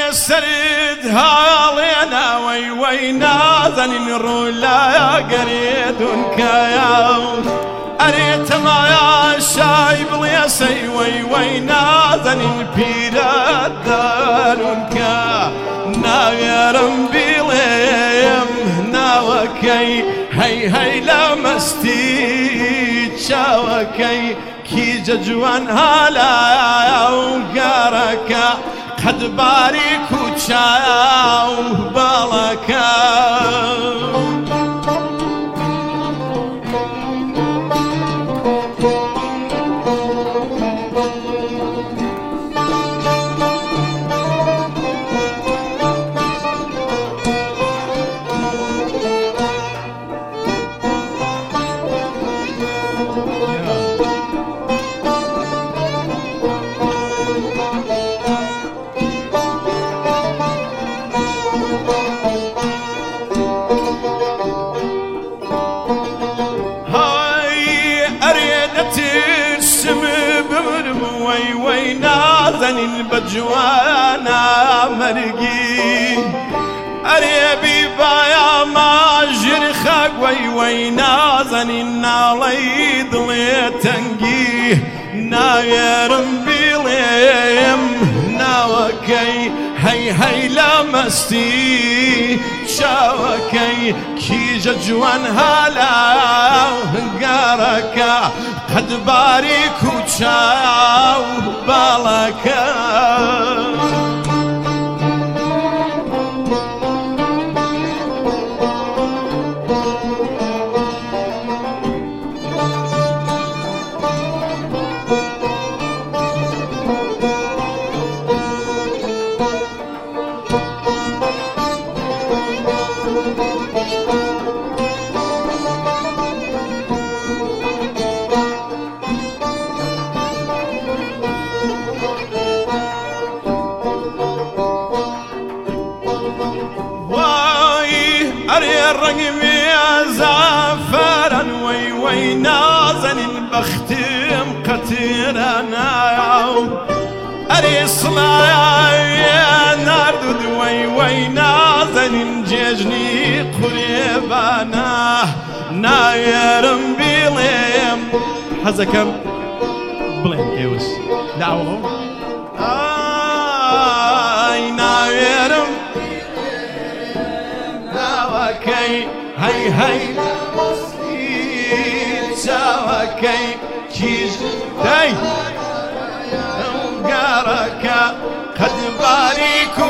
سرد هالينا وينا ذن رولا قريد كيا أريت ما يا شايب ليسي وينا ذن البيرات دارونكا نايرم بيليم ناوكي هي لمستي شاوكي كي جوان هالا وقاركا قد بارك وشاو بالكا وينا بجوانا مرقي أريبي بايا ما جرخك وينا ذننا ليد ليتنقي نايرم بليم ناوكي هي لمستي شاوكي كي جوان هالا قاركا قد بارك وشاو بالكا الرقم يا زعفرا وينا ذن بختم قتيرنا أري صلاة يا نردد وينا ذن ججني قريبانا نايرم بليم حزكم بلين كيوس دعوه نايرم هي ساوكي كيز داي قاركا قد باريكو